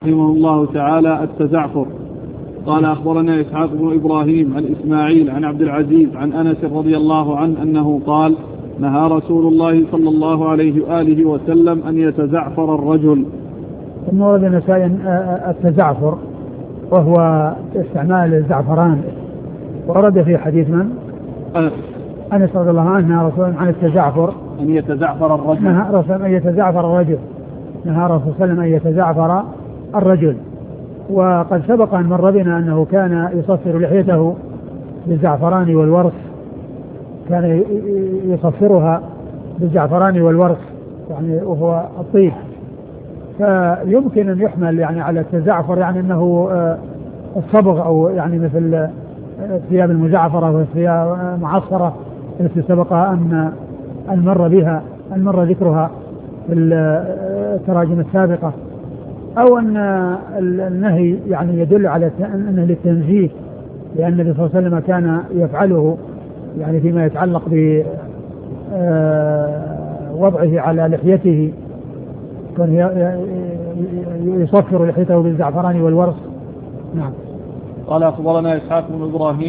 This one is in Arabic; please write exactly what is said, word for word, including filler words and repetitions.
رحمه الله تعالى التزعفر. قال أخبرنا إسحاق بن إبراهيم عن إسماعيل عن عبد العزيز عن أنس رضي الله عنه أنه قال: نهى رسول الله صلى الله عليه وآله وسلم أن يتزعفر الرجل. ثم ورد النسائي التزعفر وهو استعمال الزعفران، ورد في حديث من؟ أنس أنس رضي الله عنه نهى رسول الله عن التزعفر أن يتزعفر الرجل نهى رسول أن يتزعفر الرجل نهى رسول صلى الله عليه وسلم أن يتزعفر الرجل. وقد سبق أن مر بنا أنه كان يصفر لحيته بالزعفران والورس، كان يصفرها بالزعفران والورس يعني وهو الطيب، فيمكن أن يحمل يعني على التزعفر يعني أنه الصبغ أو يعني مثل الثياب المزعفرة والثياب معصرة التي سبق أن مر بها أن مر ذكرها في التراجم السابقة، أو أن النهي يعني يدل على أنه للتنزيه، لأن النبي صلى الله عليه وسلم كان يفعله يعني فيما يتعلق بوضعه على لحيته، كان يصفر لحيته بالزعفران والورس. نعم. قال أخبرنا إسحاق بن إبراهيم